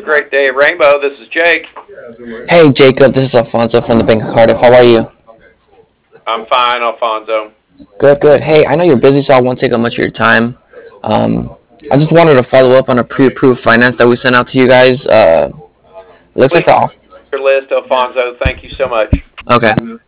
great day at Rainbow. This is Jake. Hey Jacob, this is Alfonso from the Bank of Cardiff. How are you? I'm fine, Alfonso. Good, good. Hey, I know you're busy, so I won't take up much of your time. Um, I just wanted to follow up on a pre-approved finance that we sent out to you guys. Looks like Please, the off. your list, Alfonso. Thank you so much. Okay.